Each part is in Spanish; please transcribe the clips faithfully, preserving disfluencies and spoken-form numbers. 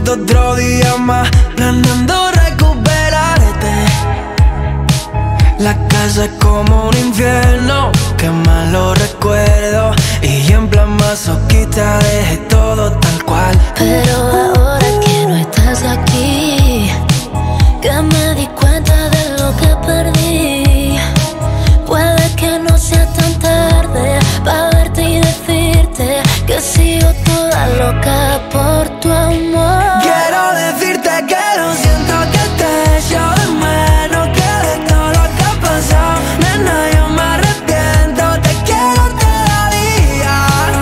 disfruto otro día más, planeando recuperarte. La casa es como un infierno, qué malo recuerdo. Y en plan masoquista dejé todo tal cual. Pero ahora que no estás aquí, que me di cuenta de lo que perdí, puede que no sea tan tarde para verte y decirte que sigo toda loca por tu amor. Quiero decirte que lo siento, que te echo de menos, que de todo lo que ha pasado, nena, yo me arrepiento. Te quiero todavía.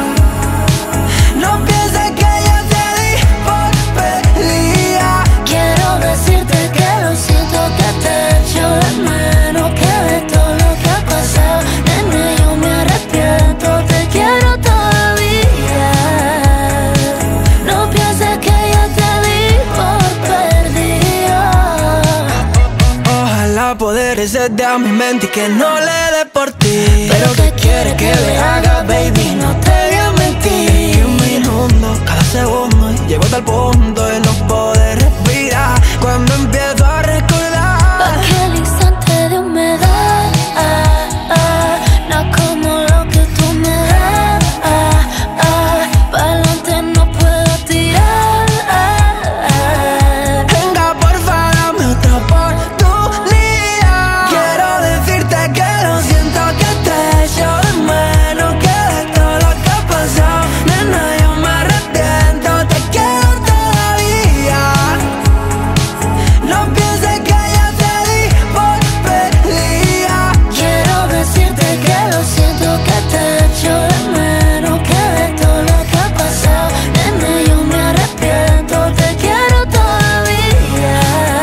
No pienses que ya te di por perdida. Quiero decirte que lo siento, que te echo de menos, que de todo lo que ha pasado, nena, yo me arrepiento. Te quiero todavía. No pienses que ya te di por perdida. Ojalá poder hacerte a mi mente y que no le dé por ti. Pero ¿qué quieres que le haga, baby? No te voy a mentir. Un minuto, cada segundo, y llego hasta el punto de no poder respirar. Cuando empiezo a recordar Aquel instante de humedad, ah, ah, no como lo que tú me das, ah, ah, pa'lante no puedo tirar, ah, ah. venga, porfa, dame otra oportunidad. Quiero decirte que lo siento, que te echo de menos, que de todo lo que ha pasado, nena, yo me arrepiento. Te quiero todavía. No pienses que ya te di por perdida. Quiero decirte que lo siento, que te echo de menos, que de todo lo que ha pasado, nena, yo me arrepiento. Te quiero todavía.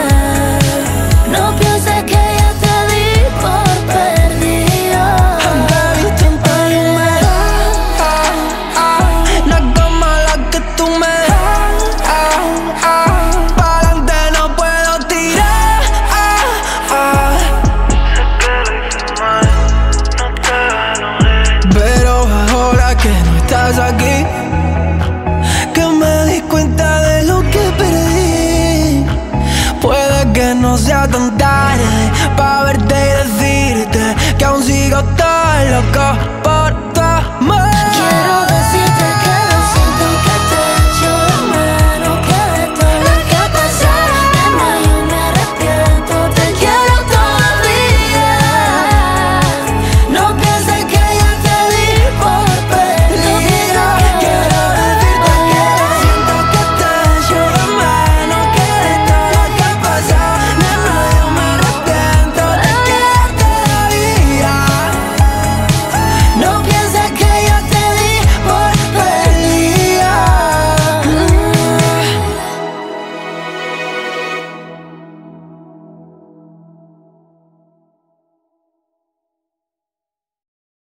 No pienses que ya te di por perdida. Baby, tranquilízame. Ah, ah, no es como la que tú me das. Ah, ah, pa'lante no puedo tirar. Ah, ah. Pero ahora que no estás aquí, que me di cuenta de lo que perdí, puede que no sea tan tarde para verte y decirte que aún sigo tan loco